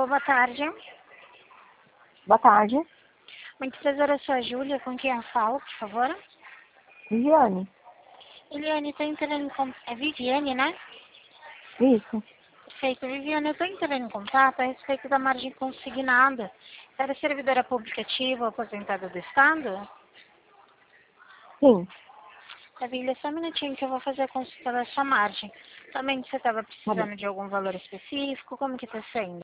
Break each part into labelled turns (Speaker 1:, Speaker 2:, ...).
Speaker 1: Alô, boa tarde.
Speaker 2: Boa tarde.
Speaker 1: Muito prazer, eu sou a Júlia, com quem eu falo, por favor?
Speaker 2: Viviane.
Speaker 1: Eliane, tô entrando em contato. É Viviane, né?
Speaker 2: Isso.
Speaker 1: Perfeito. Viviane, eu tô entrando em contato a respeito da margem consignada. Era servidora pública ativa ou aposentada do Estado?
Speaker 2: Sim.
Speaker 1: Maravilha, só um minutinho que eu vou fazer a consulta da sua margem. Também você estava
Speaker 2: Tá bom.
Speaker 1: precisando de algum valor específico? Como que tá sendo?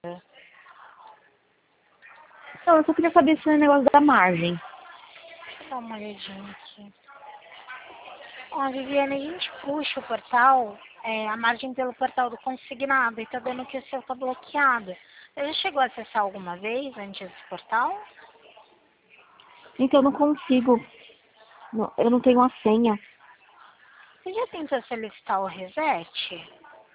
Speaker 2: Então, eu só queria saber esse negócio da margem.
Speaker 1: Dá uma olhadinha aqui. Ó, Viviane, a gente puxa o portal, a margem pelo portal do consignado, e tá dando que o seu tá bloqueado. Você já chegou a acessar alguma vez antes desse portal?
Speaker 2: Então, eu não consigo. Eu não tenho a senha.
Speaker 1: Você já tentou solicitar o reset?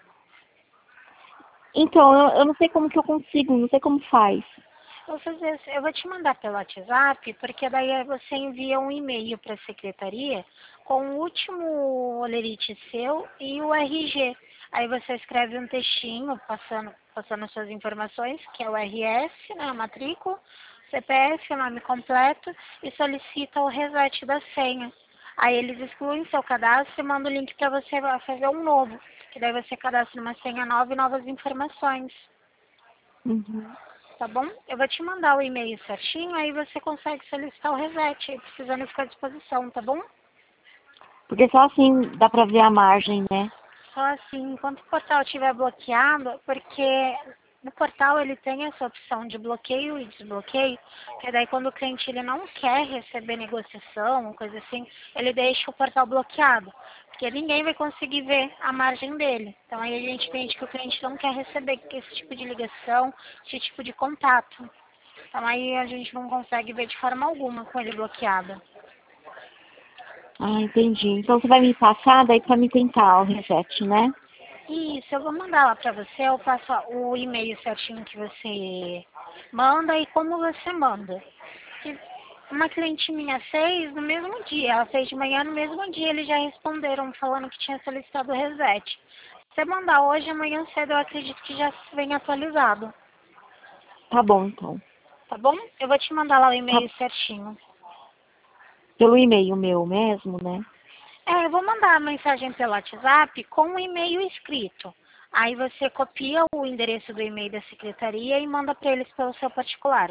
Speaker 2: Então, eu não sei como que eu consigo, não sei como faz.
Speaker 1: Eu vou fazer assim, eu vou te mandar pelo WhatsApp, porque daí você envia um e-mail para a secretaria com o último olerite seu e o RG. Aí você escreve um textinho passando suas informações, que é o RS, né, a matrícula, CPF, o nome completo, e solicita o reset da senha. Aí eles excluem seu cadastro e mandam o link para você fazer um novo, que daí você cadastra uma senha nova e novas informações.
Speaker 2: Uhum.
Speaker 1: Tá bom? Eu vou te mandar o e-mail certinho, aí você consegue solicitar o reset, aí precisando ficar à disposição, tá bom?
Speaker 2: Porque só assim dá pra ver a margem, né?
Speaker 1: Só assim, enquanto o portal estiver bloqueado, porque no portal ele tem essa opção de bloqueio e desbloqueio, que daí quando o cliente ele não quer receber negociação, coisa assim, ele deixa o portal bloqueado, porque ninguém vai conseguir ver a margem dele. Então aí a gente entende que o cliente não quer receber esse tipo de ligação, esse tipo de contato. Então aí a gente não consegue ver de forma alguma com ele bloqueado.
Speaker 2: Ah, entendi. Então você vai me passar daí pra me tentar o reset, né?
Speaker 1: Isso, eu vou mandar lá pra você, eu passo o e-mail certinho que você manda e como você manda. E uma cliente minha fez no mesmo dia, ela fez de manhã, no mesmo dia eles já responderam falando que tinha solicitado o reset. Se você mandar hoje, amanhã cedo eu acredito que já vem atualizado,
Speaker 2: Tá bom, então.
Speaker 1: tá bom? Eu vou te mandar lá o
Speaker 2: Tá
Speaker 1: e-mail certinho.
Speaker 2: pelo e-mail meu mesmo, né?
Speaker 1: Eu vou mandar a mensagem pelo WhatsApp com o e-mail escrito. Aí você copia o endereço do e-mail da secretaria e manda para eles pelo seu particular.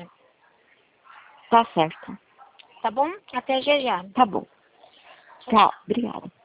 Speaker 2: Tá certo.
Speaker 1: Tá bom? Até já já.
Speaker 2: Tá bom.
Speaker 1: Tchau,
Speaker 2: Tchau.
Speaker 1: tchau.
Speaker 2: Obrigada.